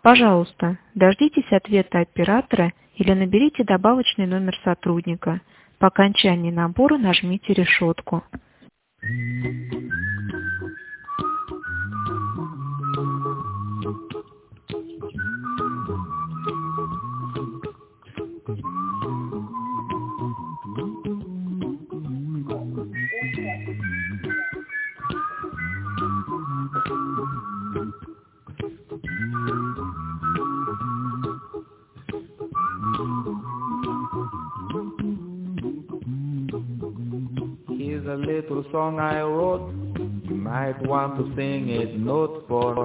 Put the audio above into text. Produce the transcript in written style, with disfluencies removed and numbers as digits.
Пожалуйста, дождитесь ответа оператора или наберите добавочный номер сотрудника. По окончании набора нажмите решетку. Here's a little song I wrote. You might want to sing it note for